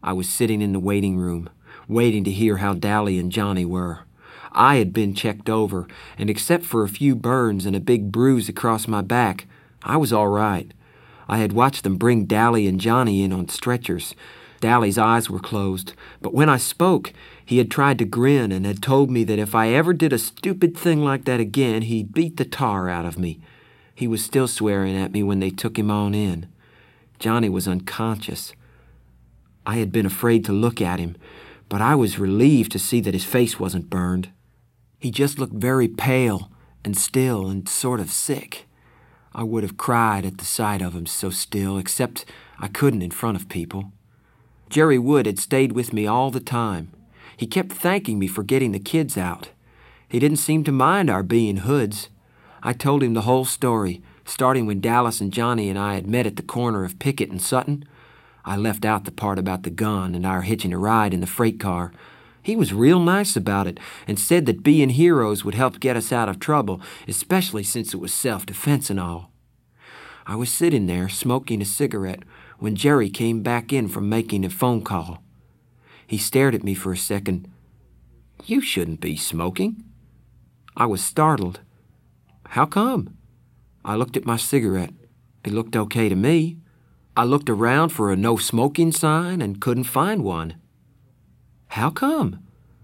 I was sitting in the waiting room, waiting to hear how Dally and Johnny were. I had been checked over, and except for a few burns and a big bruise across my back, I was all right. I had watched them bring Dally and Johnny in on stretchers. Dally's eyes were closed, but when I spoke, he had tried to grin and had told me that if I ever did a stupid thing like that again, he'd beat the tar out of me. He was still swearing at me when they took him on in. Johnny was unconscious. I had been afraid to look at him, but I was relieved to see that his face wasn't burned. He just looked very pale and still and sort of sick. I would have cried at the sight of him so still, except I couldn't in front of people. Jerry Wood had stayed with me all the time. He kept thanking me for getting the kids out. He didn't seem to mind our being hoods. I told him the whole story, starting when Dallas and Johnny and I had met at the corner of Pickett and Sutton. I left out the part about the gun and our hitching a ride in the freight car. He was real nice about it and said that being heroes would help get us out of trouble, especially since it was self-defense and all. I was sitting there smoking a cigarette when Jerry came back in from making a phone call. He stared at me for a second. "You shouldn't be smoking." I was startled. "How come?" I looked at my cigarette. It looked okay to me. I looked around for a no smoking sign and couldn't find one. "How come?"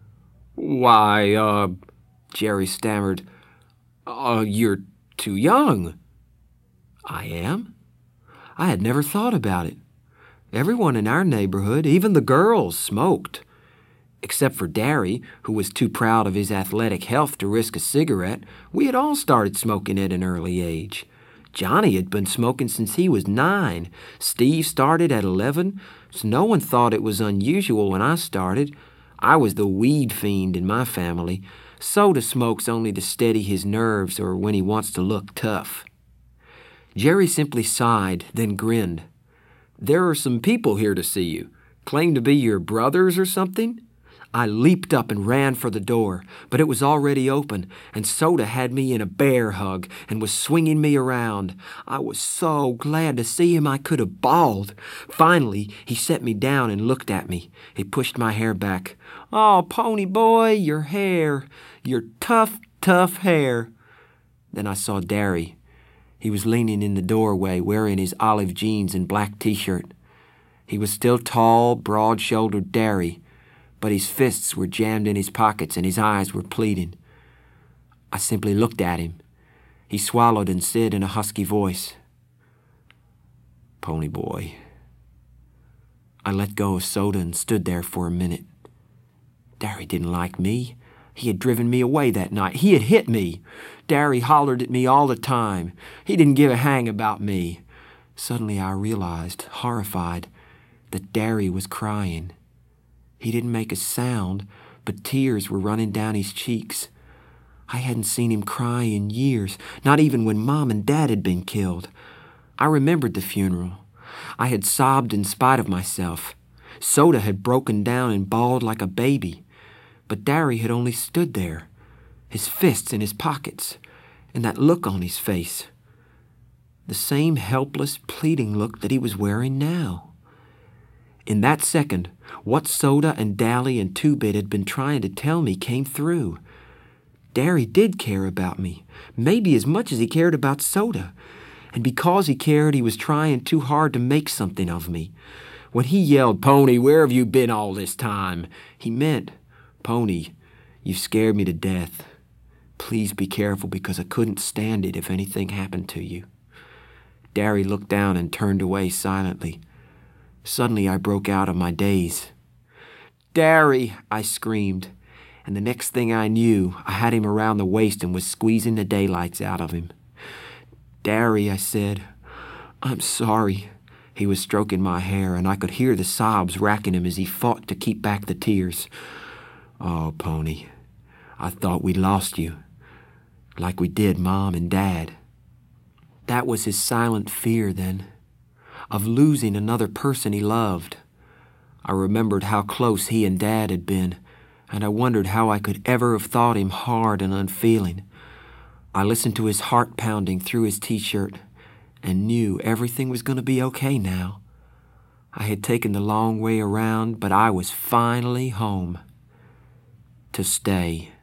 "Why, Jerry stammered, you're too young." "I am?" I had never thought about it. Everyone in our neighborhood, even the girls, smoked. Except for Derry, who was too proud of his athletic health to risk a cigarette, we had all started smoking at an early age. Johnny had been smoking since he was 9. Steve started at 11, so no one thought it was unusual when I started. I was the weed fiend in my family. Soda smokes only to steady his nerves or when he wants to look tough. Jerry simply sighed, then grinned. "There are some people here to see you. Claim to be your brothers or something?" I leaped up and ran for the door, but it was already open, and Soda had me in a bear hug and was swinging me around. I was so glad to see him I could have bawled. Finally, he set me down and looked at me. He pushed my hair back. "Oh, Pony boy, your hair. Your tough, tough hair." Then I saw Derry. He was leaning in the doorway, wearing his olive jeans and black T-shirt. He was still tall, broad-shouldered Derry, but his fists were jammed in his pockets and his eyes were pleading. I simply looked at him. He swallowed and said in a husky voice, "Pony boy." I let go of Soda and stood there for a minute. Derry didn't like me. He had driven me away that night. He had hit me. Derry hollered at me all the time. He didn't give a hang about me. Suddenly I realized, horrified, that Derry was crying. He didn't make a sound, but tears were running down his cheeks. I hadn't seen him cry in years, not even when Mom and Dad had been killed. I remembered the funeral. I had sobbed in spite of myself. Soda had broken down and bawled like a baby. But Derry had only stood there, his fists in his pockets, and that look on his face. The same helpless, pleading look that he was wearing now. In that second, what Soda and Dally and Two-Bit had been trying to tell me came through. Derry did care about me, maybe as much as he cared about Soda. And because he cared, he was trying too hard to make something of me. When he yelled, "Pony, where have you been all this time?" he meant, "Pony, you've scared me to death. Please be careful because I couldn't stand it if anything happened to you." Derry looked down and turned away silently. Suddenly I broke out of my daze. "Derry!" I screamed, and the next thing I knew, I had him around the waist and was squeezing the daylights out of him. "Derry," I said, "I'm sorry." He was stroking my hair, and I could hear the sobs racking him as he fought to keep back the tears. "Oh, Pony, I thought we'd lost you, like we did Mom and Dad." That was his silent fear then, of losing another person he loved. I remembered how close he and Dad had been, and I wondered how I could ever have thought him hard and unfeeling. I listened to his heart pounding through his T-shirt and knew everything was going to be okay now. I had taken the long way around, but I was finally home. To stay.